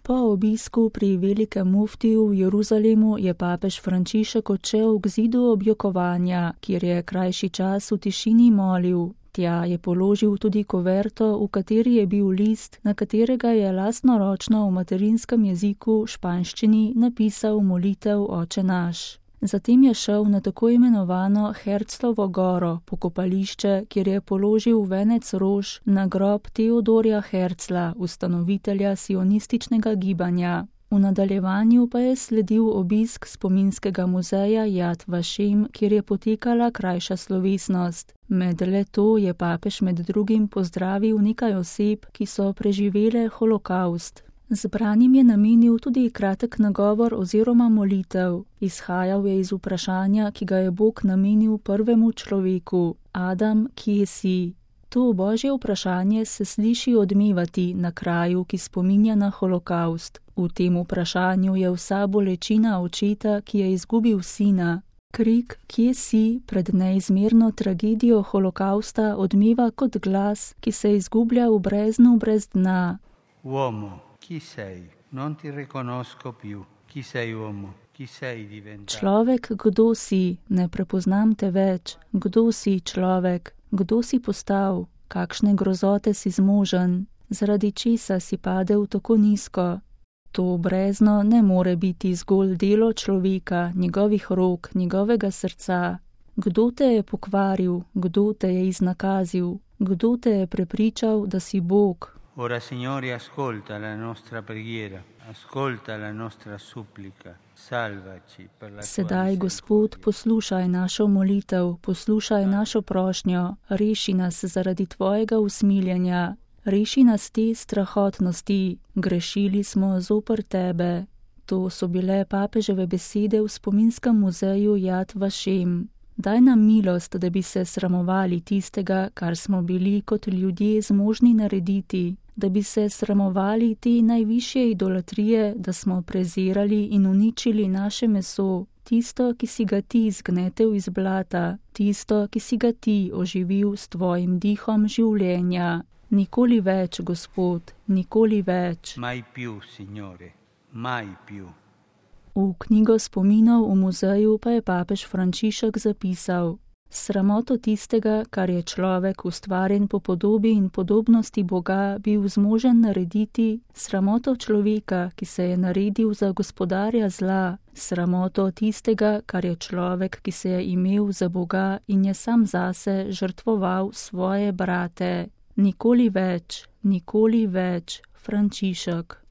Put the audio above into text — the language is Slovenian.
Po obisku pri velikem muftiju v Jeruzalemu je papež Frančišek odšel k zidu objokovanja, kjer je krajši čas v tišini molil. Tja je položil tudi kuverto, v kateri je bil list, na katerega je lastnoročno v materinskem jeziku, španščini, napisal molitev Oče naš. Zatem je šel na tako imenovano Herzlovo goro, pokopališče, kjer je položil venec rož na grob Teodorja Herzla, ustanovitelja sionističnega gibanja. V nadaljevanju pa je sledil obisk spominskega muzeja Yad Vashem, kjer je potekala krajša slovesnost. Med le-to je papež med drugim pozdravil nekaj oseb, ki so preživele holokavst. Zbranim je namenil tudi kratek nagovor oziroma molitev. Izhajal je iz vprašanja, ki ga je Bog namenil prvemu človeku: Adam, kje si? To božje vprašanje se sliši odmevati na kraju, ki spominja na holokavst. V tem vprašanju je vsa bolečina očeta, ki je izgubil sina. Krik, kje si, pred neizmerno tragedijo holokausta odmeva kot glas, ki se izgublja v breznu brez dna. Uomo, chi sei? Non ti riconosco più. Chi sei, uomo? Chi sei diventato? Človek, kdo si? Ne prepoznam te več. Kdo si, človek? Kdo si postal? Kakšne grozote si zmožen? Zaradi česa si padel tako nizko? To brezno ne more biti zgolj delo človeka, njegovih rok, njegovega srca. Kdo te je pokvaril? Kdo te je iznakazil? Kdo te je prepričal, da si Bog? Ora, Signore, ascolta la nostra preghiera, ascolta la nostra supplica, salvaci per la tua Sedaj, Gospod, poslušaj našo molitev, poslušaj našo prošnjo, reši nas zaradi tvojega usmiljenja, reši nas te strahotnosti, grešili smo zoper tebe. To so bile papeževe besede v spominskem muzeju Yad Vashem. Daj nam milost, da bi se sramovali tistega, kar smo bili kot ljudje zmožni narediti, da bi se sramovali te najvišje idolatrije, da smo prezirali in uničili naše meso, tisto, ki si ga ti zgnetel iz blata, tisto, ki si ga ti oživil s tvojim dihom življenja. Nikoli več, Gospod, nikoli več. Mai più, Signore, mai più. V knjigo spominov v muzeju pa je papež Frančišek zapisal: Sramoto tistega, kar je človek ustvarjen po podobi in podobnosti Boga bil zmožen narediti, sramoto človeka, ki se je naredil za gospodarja zla, sramoto tistega, kar je človek, ki se je imel za Boga in je sam zase žrtvoval svoje brate. Nikoli več, Frančišek.